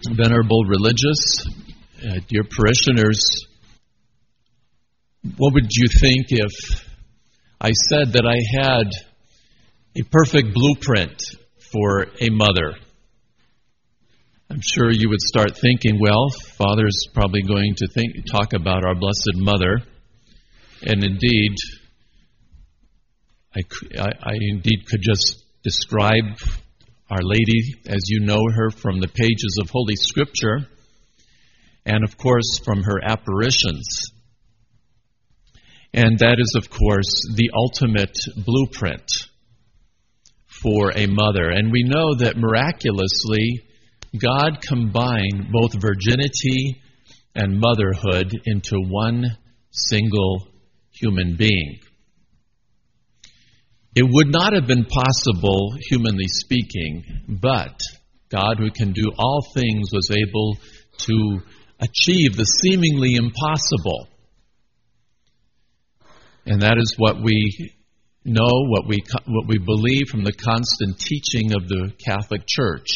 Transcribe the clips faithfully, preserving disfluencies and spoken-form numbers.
Venerable religious, uh, dear parishioners, what would you think if I said that I had a perfect blueprint for a mother? I'm sure you would start thinking, well, Father's probably going to think, talk about our Blessed Mother. And indeed, I, I, I indeed could just describe Our Lady as you know her from the pages of Holy Scripture, and of course from her apparitions. And that is, of course, the ultimate blueprint for a mother. And we know that miraculously, God combined both virginity and motherhood into one single human being. It would not have been possible, humanly speaking, but God, who can do all things, was able to achieve the seemingly impossible. And that is what we know, what we what we believe from the constant teaching of the Catholic Church,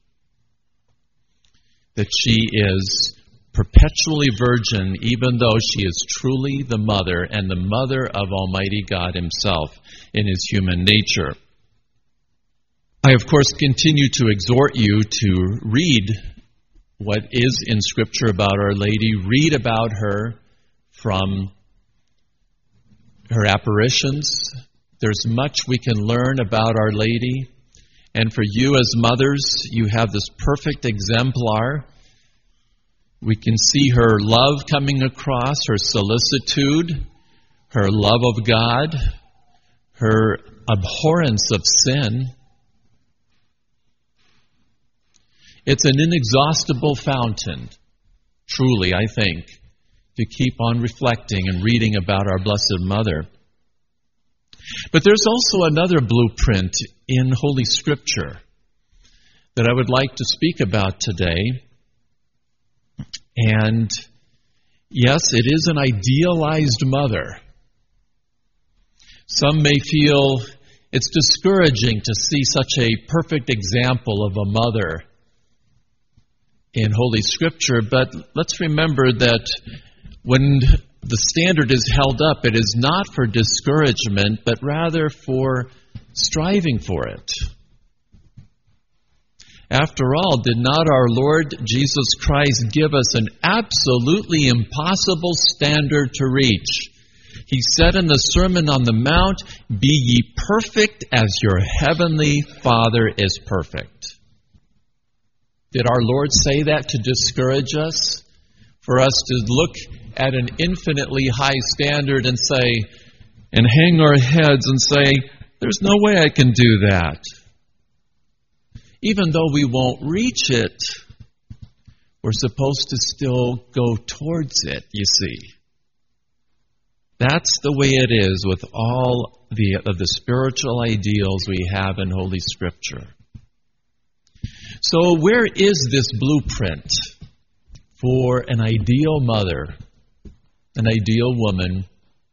that she is perpetually virgin, even though she is truly the mother and the mother of Almighty God Himself in His human nature. I, of course, continue to exhort you to read what is in Scripture about Our Lady. Read about her from her apparitions. There's much we can learn about Our Lady. And for you as mothers, you have this perfect exemplar. We can see her love coming across, her solicitude, her love of God, her abhorrence of sin. It's an inexhaustible fountain, truly, I think, to keep on reflecting and reading about our Blessed Mother. But there's also another blueprint in Holy Scripture that I would like to speak about today. And yes, it is an idealized mother. Some may feel it's discouraging to see such a perfect example of a mother in Holy Scripture, but let's remember that when the standard is held up, it is not for discouragement, but rather for striving for it. After all, did not our Lord Jesus Christ give us an absolutely impossible standard to reach? He said in the Sermon on the Mount, "Be ye perfect as your heavenly Father is perfect." Did our Lord say that to discourage us? For us to look at an infinitely high standard and say, and hang our heads and say, there's no way I can do that. Even though we won't reach it, we're supposed to still go towards it, you see. That's the way it is with all the, of the spiritual ideals we have in Holy Scripture. So where is this blueprint for an ideal mother, an ideal woman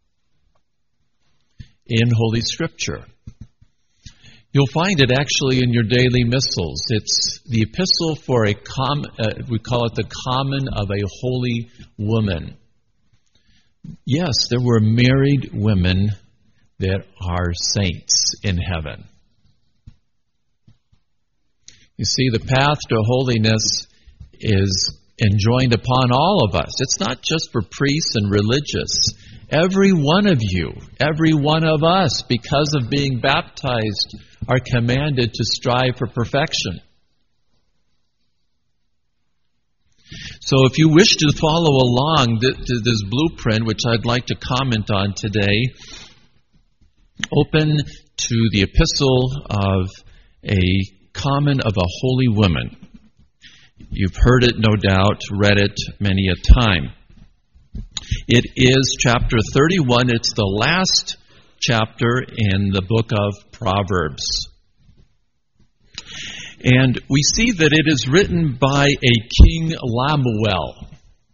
in Holy Scripture? You'll find it actually in your daily missals. It's the epistle for a com- uh, we call it the Common of a Holy Woman. Yes, there were married women that are saints in heaven. You see, the path to holiness is enjoined upon all of us. It's not just for priests and religious. Every one of you, every one of us, because of being baptized, are commanded to strive for perfection. So if you wish to follow along to this blueprint, which I'd like to comment on today, open to the epistle of a Common of a Holy Woman. You've heard it, no doubt, read it many a time. It is chapter thirty-one. It's the last chapter in the book of Proverbs. And we see that it is written by a King Lemuel.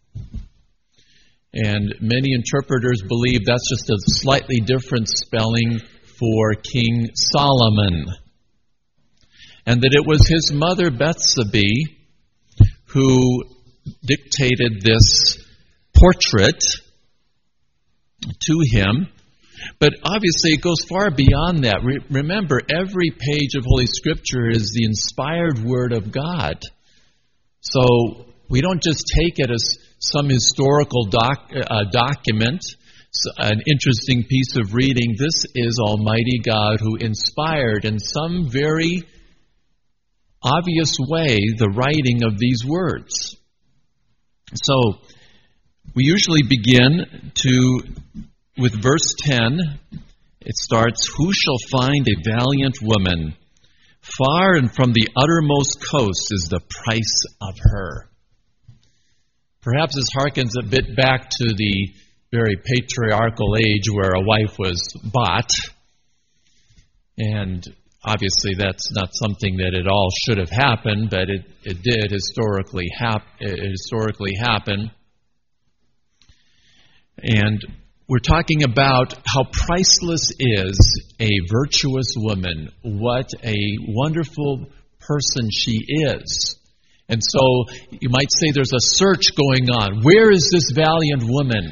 And many interpreters believe that's just a slightly different spelling for King Solomon. And that it was his mother Bethsabee who dictated this portrait to him. But obviously it goes far beyond that. Re- remember, every page of Holy Scripture is the inspired Word of God. So we don't just take it as some historical doc, uh, document, an interesting piece of reading. This is Almighty God who inspired in some very obvious way the writing of these words. So we usually begin to with verse ten. It starts, "Who shall find a valiant woman? Far and from the uttermost coast is the price of her." Perhaps this harkens a bit back to the very patriarchal age where a wife was bought. And obviously that's not something that at all should have happened, but it, it did historically, hap- it historically happen. And we're talking about how priceless is a virtuous woman, what a wonderful person she is. And so you might say there's a search going on. Where is this valiant woman?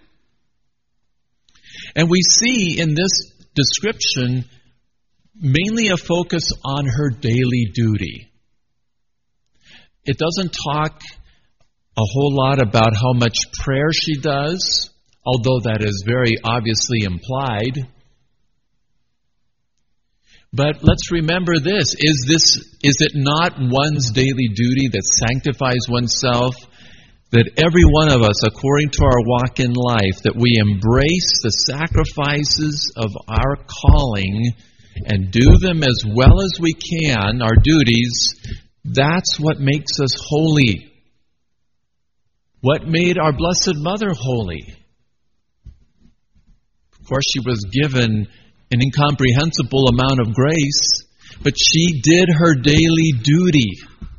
And we see in this description mainly a focus on her daily duty. It doesn't talk a whole lot about how much prayer she does, although that is very obviously implied. But let's remember this. Is this is it not one's daily duty that sanctifies oneself? That every one of us, according to our walk in life, that we embrace the sacrifices of our calling and do them as well as we can, our duties. That's what makes us holy. What made our Blessed Mother holy? Of course, she was given an incomprehensible amount of grace, but she did her daily duty.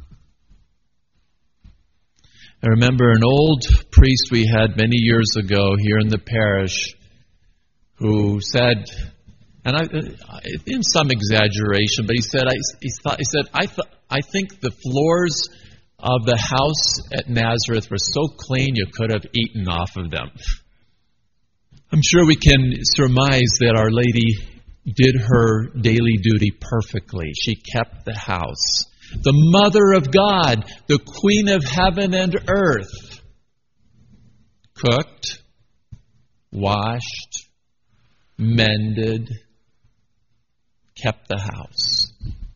I remember an old priest we had many years ago here in the parish who said, and I, in some exaggeration, but he said, I, he, thought, he said, I, th- I think the floors of the house at Nazareth were so clean you could have eaten off of them. I'm sure we can surmise that Our Lady did her daily duty perfectly. She kept the house. The Mother of God, the Queen of heaven and earth, cooked, washed, mended, kept the house.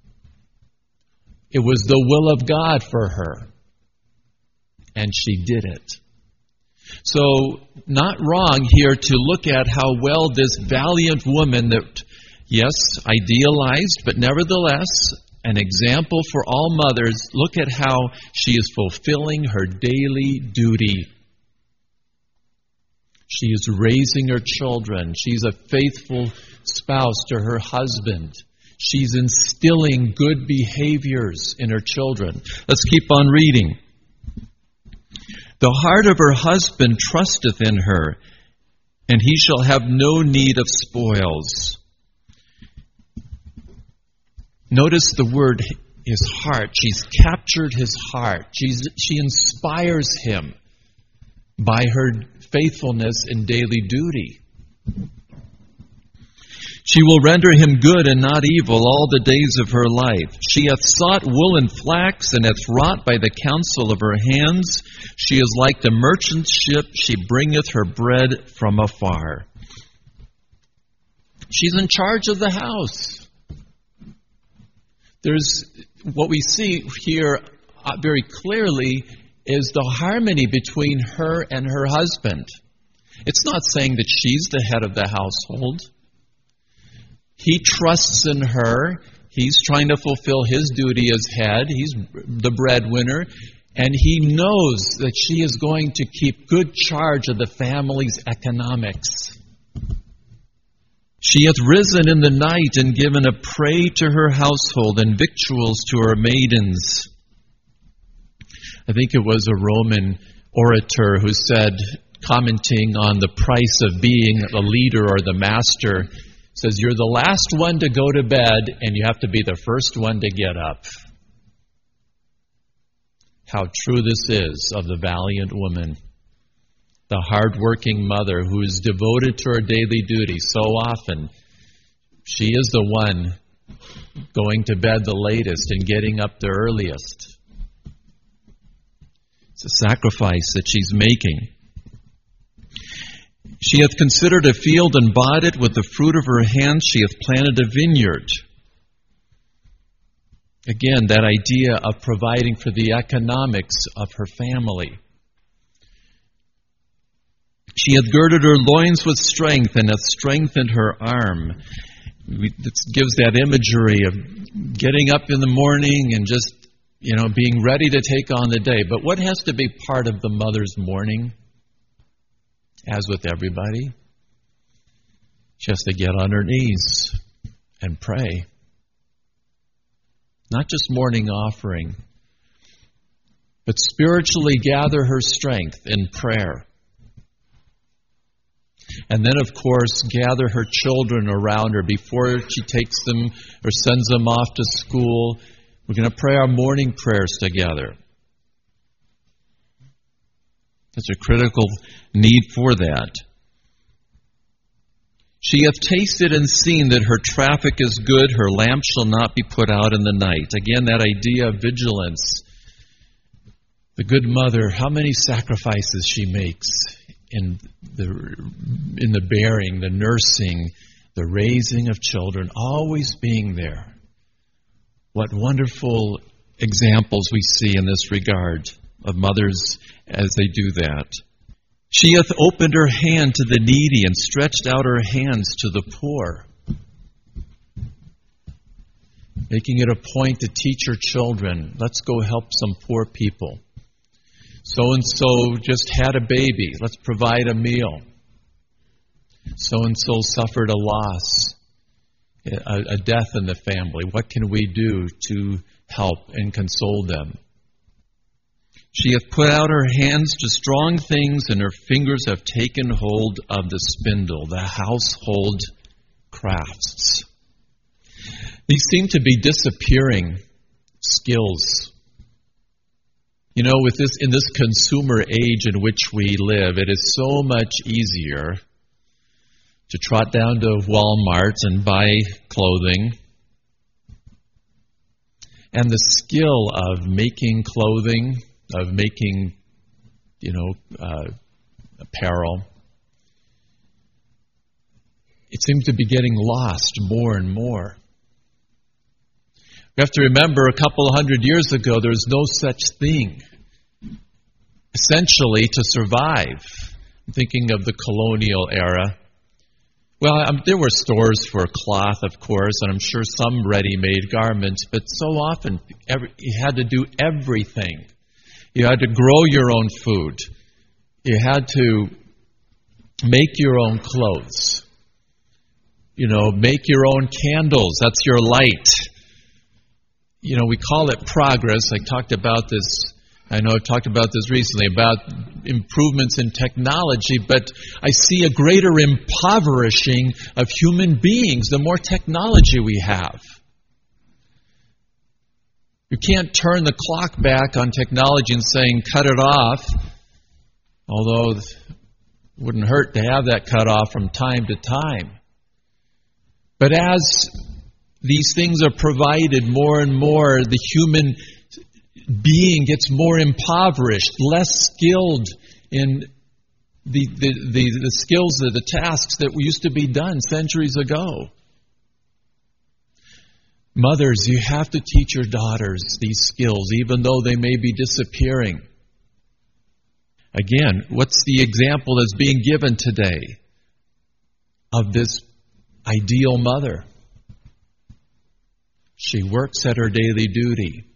It was the will of God for her, and she did it. So, not wrong here to look at how well this valiant woman that, yes, idealized, but nevertheless, an example for all mothers, look at how she is fulfilling her daily duty. She is raising her children. She's a faithful spouse to her husband. She's instilling good behaviors in her children. Let's keep on reading. The heart of her husband trusteth in her, and he shall have no need of spoils. Notice the word, his heart. She's captured his heart. She's, she inspires him by her faithfulness in daily duty. She will render him good and not evil all the days of her life. She hath sought wool and flax, and hath wrought by the counsel of her hands. She is like the merchant ship, she bringeth her bread from afar. She's in charge of the house. There's what we see here very clearly is the harmony between her and her husband. It's not saying that she's the head of the household. He trusts in her. He's trying to fulfill his duty as head. He's the breadwinner. And he knows that she is going to keep good charge of the family's economics. She hath risen in the night and given a prey to her household and victuals to her maidens. I think it was a Roman orator who said, commenting on the price of being the leader or the master, says, you're the last one to go to bed and you have to be the first one to get up. how true this is of the valiant woman, the hard-working mother who is devoted to her daily duty. So often, she is the one going to bed the latest and getting up the earliest. It's a sacrifice that she's making. She hath considered a field and bought it. With the fruit of her hands she hath planted a vineyard. Again, that idea of providing for the economics of her family. She hath girded her loins with strength, and hath strengthened her arm. This gives that imagery of getting up in the morning and just, you know, being ready to take on the day. But what has to be part of the mother's morning? As with everybody, she has to get on her knees and pray. Not just morning offering, but spiritually gather her strength in prayer. And then, of course, gather her children around her before she takes them or sends them off to school. We're going to pray our morning prayers together. There's a critical need for that. She hath tasted and seen that her traffic is good, her lamp shall not be put out in the night. Again, that idea of vigilance. The good mother, how many sacrifices she makes in the in the bearing, the nursing, the raising of children, always being there. What wonderful examples we see in this regard of mothers as they do that. She hath opened her hand to the needy and stretched out her hands to the poor. Making it a point to teach her children, let's go help some poor people. So-and-so just had a baby, let's provide a meal. So-and-so suffered a loss, a, a death in the family. What can we do to help and console them? She hath put out her hands to strong things, and her fingers have taken hold of the spindle, the household crafts. These seem to be disappearing skills. You know, with this in this consumer age in which we live, it is so much easier to trot down to Walmart and buy clothing. And the skill of making clothing, of making, you know, uh, apparel, it seems to be getting lost more and more. We have to remember a couple hundred years ago, there was no such thing, essentially, to survive. I'm thinking of the colonial era. Well, um, there were stores for cloth, of course, and I'm sure some ready-made garments, but so often every, you had to do everything. You had to grow your own food. You had to make your own clothes. You know, make your own candles. That's your light. You know, we call it progress. I talked about this, I know I've talked about this recently, about improvements in technology, but I see a greater impoverishing of human beings the more technology we have. You can't turn the clock back on technology and saying, cut it off, although it wouldn't hurt to have that cut off from time to time. But as these things are provided more and more, the human being gets more impoverished, less skilled in the, the, the, the skills, the, the tasks that used to be done centuries ago. Mothers, you have to teach your daughters these skills, even though they may be disappearing. Again, what's the example that's being given today of this ideal mother? She works at her daily duty.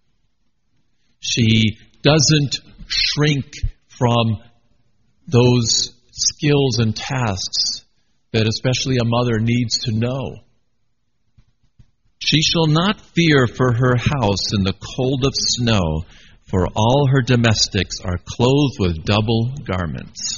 She doesn't shrink from those skills and tasks that especially a mother needs to know. She shall not fear for her house in the cold of snow, for all her domestics are clothed with double garments.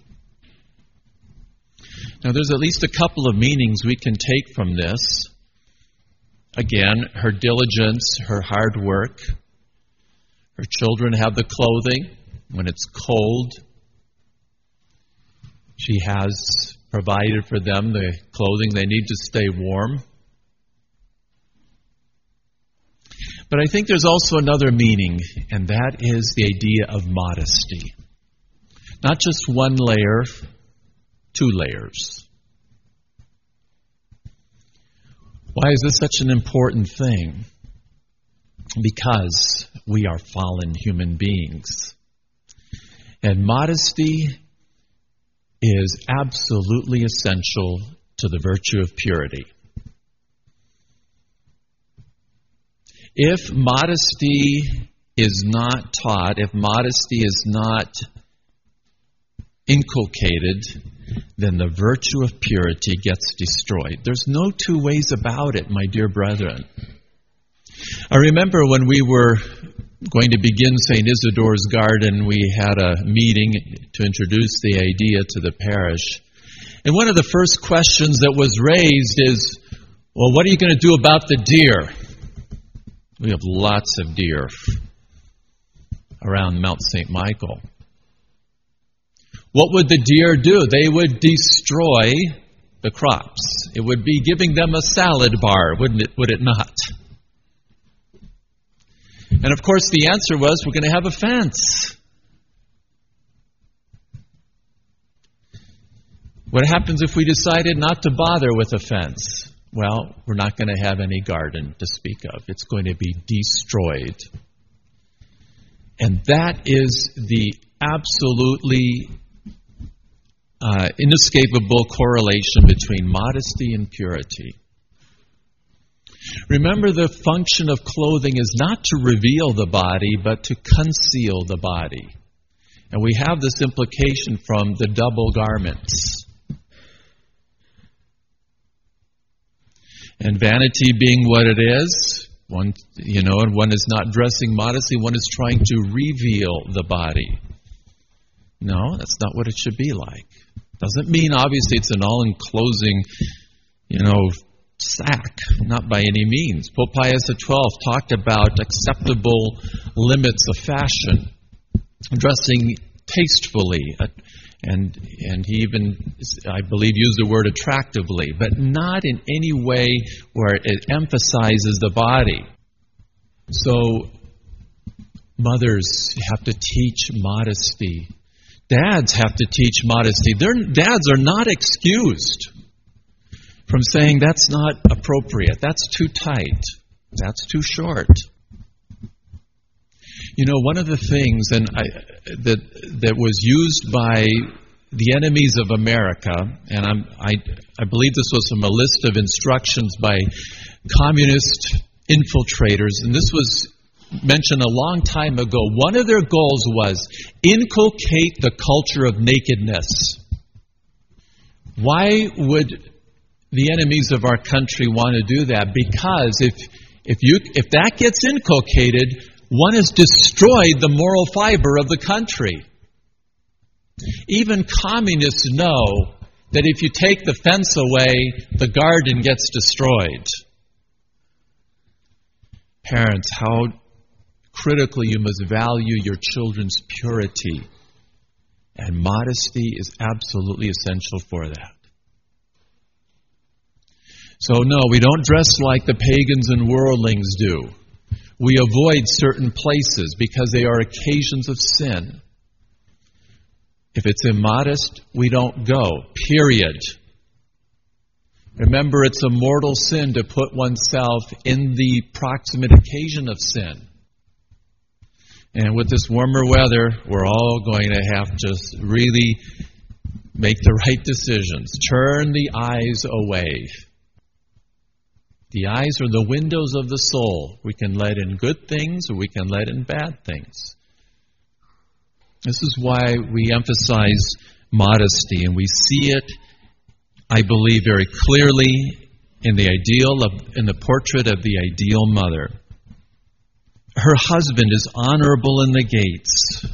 Now there's at least a couple of meanings we can take from this. Again, her diligence, her hard work, Her children have the clothing. When it's cold, she has provided for them the clothing they need to stay warm. But I think there's also another meaning, and that is the idea of modesty. Not just one layer, two layers. Why is this such an important thing? Because we are fallen human beings. And modesty is absolutely essential to the virtue of purity. If modesty is not taught, if modesty is not inculcated, then the virtue of purity gets destroyed. There's no two ways about it, my dear brethren. I remember when we were going to begin Saint Isidore's Garden, we had a meeting to introduce the idea to the parish. And one of the first questions that was raised is, well, what are you going to do about the deer? We have lots of deer around Mount Saint Michael. What would the deer do? They would destroy the crops. It would be giving them a salad bar, wouldn't it? Would it not? And of course the answer was, we're going to have a fence. What happens if we decided not to bother with a fence? Well, we're not going to have any garden to speak of. It's going to be destroyed. And that is the absolutely uh, inescapable correlation between modesty and purity. Remember, the function of clothing is not to reveal the body, but to conceal the body. And we have this implication from the double garments. And vanity being what it is, one, you know, and one is not dressing modestly, one is trying to reveal the body. No, that's not what it should be like. Doesn't mean, obviously, it's an all-enclosing, you know, sack. Not by any means. Pope Pius the twelfth talked about acceptable limits of fashion, dressing tastefully, uh, and and he even, I believe, used the word attractively, but not in any way where it emphasizes the body. So, mothers have to teach modesty. Dads have to teach modesty. Their dads are not excused from saying that's not appropriate, that's too tight, that's too short. You know, one of the things and I, that that was used by the enemies of America, and I'm, I I believe this was from a list of instructions by communist infiltrators, and this was mentioned a long time ago. One of their goals was inculcate the culture of nakedness. Why would the enemies of our country want to do that? Because if if you if that gets inculcated, one has destroyed the moral fiber of the country. Even communists know that if you take the fence away, the garden gets destroyed. Parents, how critically you must value your children's purity. And modesty is absolutely essential for that. So no, we don't dress like the pagans and worldlings do. We avoid certain places because they are occasions of sin. If it's immodest, we don't go, period. Remember, it's a mortal sin to put oneself in the proximate occasion of sin. And with this warmer weather, we're all going to have to really make the right decisions. Turn the eyes away. The eyes are the windows of the soul. We can let in good things or we can let in bad things. This is why we emphasize modesty, and we see it, I believe, very clearly in the ideal of in the portrait of the ideal mother. Her husband is honorable in the gates.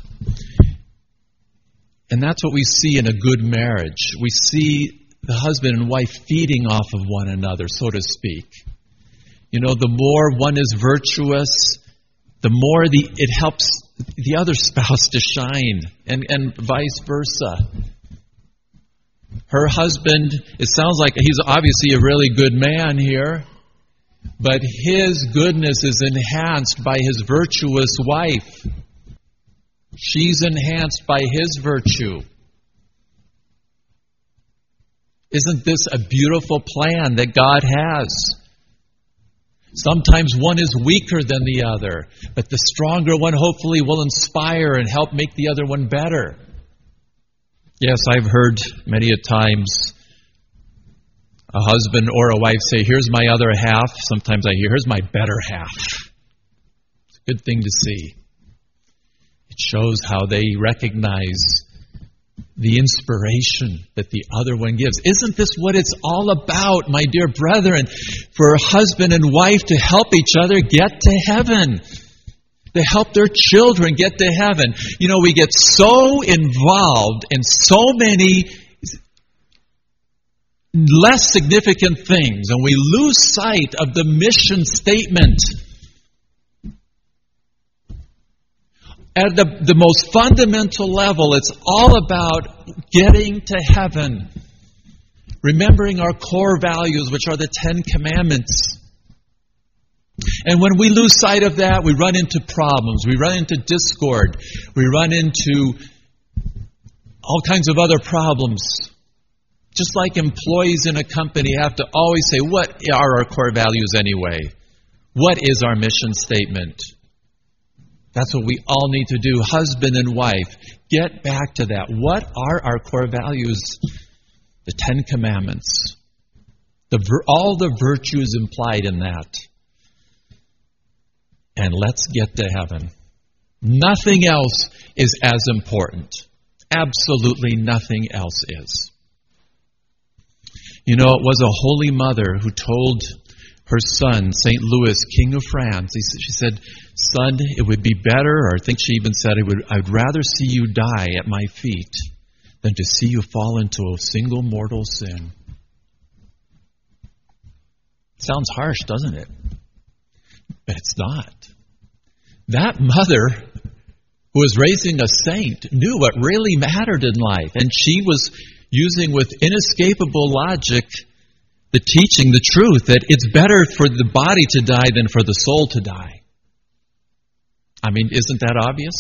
And that's what we see in a good marriage. We see the husband and wife feeding off of one another, so to speak. You know, the more one is virtuous, the more the it helps the other spouse to shine, and, and vice versa. Her husband, it sounds like he's obviously a really good man here, but his goodness is enhanced by his virtuous wife. She's enhanced by his virtue. Isn't this a beautiful plan that God has? Sometimes one is weaker than the other, but the stronger one hopefully will inspire and help make the other one better. Yes, I've heard many a times a husband or a wife say, here's my other half. Sometimes I hear, here's my better half. It's a good thing to see. It shows how they recognize the inspiration that the other one gives. Isn't this what it's all about, my dear brethren? For husband and wife to help each other get to heaven. To help their children get to heaven. You know, we get so involved in so many less significant things, and we lose sight of the mission statement. At the, the most fundamental level, it's all about getting to heaven. Remembering our core values, which are the Ten Commandments. And when we lose sight of that, we run into problems. We run into discord. We run into all kinds of other problems. Just like employees in a company have to always say, what are our core values anyway? What is our mission statement? That's what we all need to do, husband and wife. Get back to that. What are our core values? The Ten Commandments. The, all the virtues implied in that. And let's get to heaven. Nothing else is as important. Absolutely nothing else is. You know, it was a holy mother who told her son, Saint Louis, King of France, she said, son, it would be better, or I think she even said, it would, I'd rather see you die at my feet than to see you fall into a single mortal sin. Sounds harsh, doesn't it? But it's not. That mother who was raising a saint knew what really mattered in life, and she was using with inescapable logic the teaching, the truth, that it's better for the body to die than for the soul to die. I mean, isn't that obvious?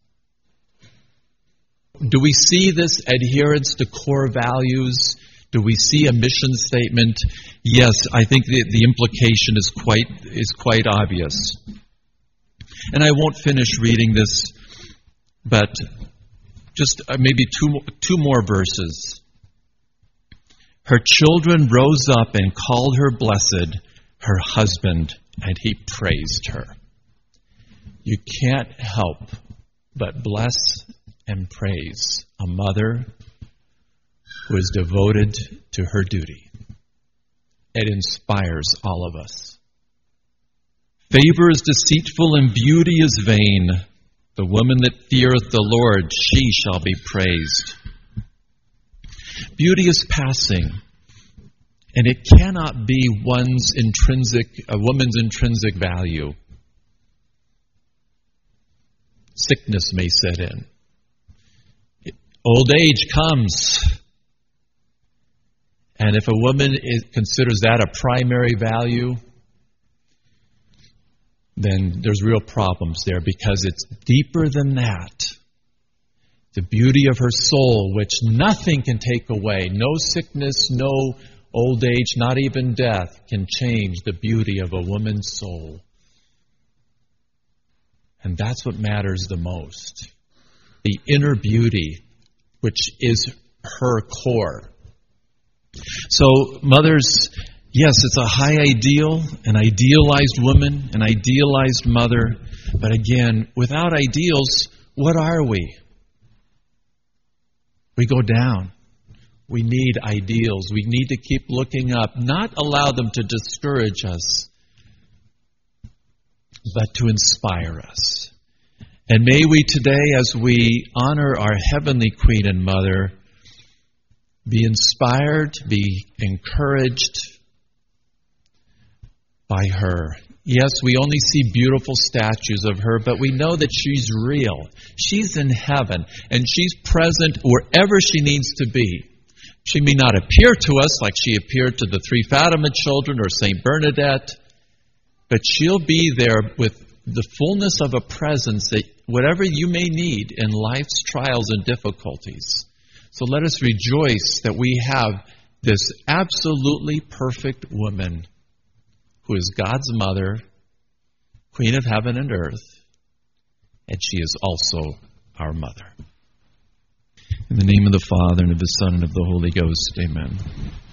Do we see this adherence to core values? Do we see a mission statement? Yes, I think the, the implication is quite is quite obvious. And I won't finish reading this, but just maybe two two more verses. Her children rose up and called her blessed, her husband, and he praised her. You can't help but bless and praise a mother who is devoted to her duty. It inspires all of us. Favor is deceitful and beauty is vain. The woman that feareth the Lord, she shall be praised. Beauty is passing, and it cannot be one's intrinsic, a woman's intrinsic value. Sickness may set in. Old age comes. And if a woman is, considers that a primary value, then there's real problems there, because it's deeper than that. The beauty of her soul, which nothing can take away, no sickness, no old age, not even death, can change the beauty of a woman's soul. And that's what matters the most. The inner beauty, which is her core. So, mothers, yes, it's a high ideal, an idealized woman, an idealized mother. But again, without ideals, what are we? We go down. We need ideals. We need to keep looking up, not allow them to discourage us, but to inspire us. And may we today, as we honor our heavenly Queen and Mother, be inspired, be encouraged by her Yes, we only see beautiful statues of her, but we know that she's real. She's in heaven, and she's present wherever she needs to be. She may not appear to us like she appeared to the three Fatima children or Saint Bernadette, but she'll be there with the fullness of a presence that whatever you may need in life's trials and difficulties. So let us rejoice that we have this absolutely perfect woman who is God's mother, Queen of heaven and earth, and she is also our mother. In the name of the Father, and of the Son, and of the Holy Ghost, amen.